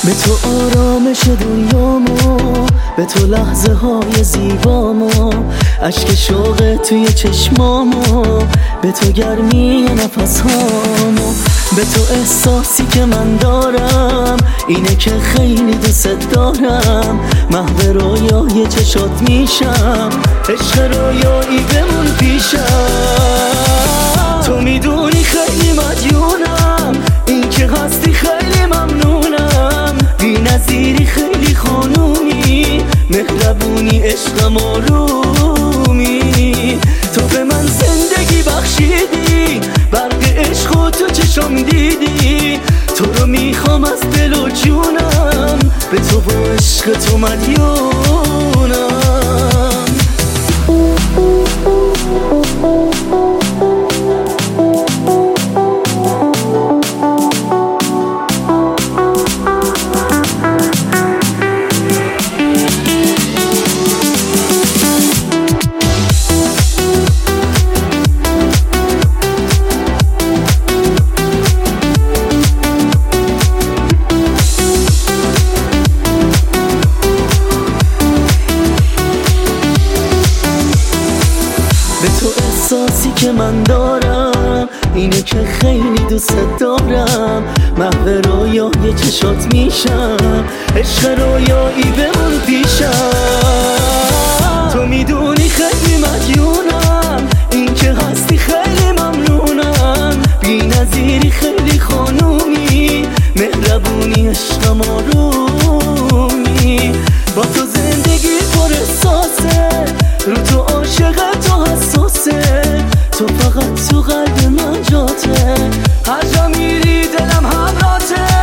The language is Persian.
به تو آرامش دنیامو، به تو لحظه های زیبامو، عشق شوق توی چشمامو، به تو گرمی نفس هامو، به تو احساسی که من دارم اینه که خیلی دوست دارم. محو رویای چشات میشم، عشق رویایی بمون پیشم. تو میدونی خیلی مدیونم، این که هستی خیلی ممنونم. بی نظیری خیلی خانومی، مهربونی عشقم آرومی. تو به من زندگی بخشیدی، برق عشق و تو چشم دیدی. تو رو میخوام از دل و جونم، به تو با عشق تو مدیونم. به تو احساسی که من دارم اینه که خیلی دوست دارم. محو رویای چشات میشم، عشق رویایی بمون پیشم. تو میدونی خیلی مدیونم، این که هستی خیلی ممنونم. بی نظیری خیلی خانومی، مهربونی عشقم آرومی. با تو زندگی پر احساسه، رو تو عاشق تو حساسه. تو فقط تو قلب من جاته، هر جا میری دلم همراته.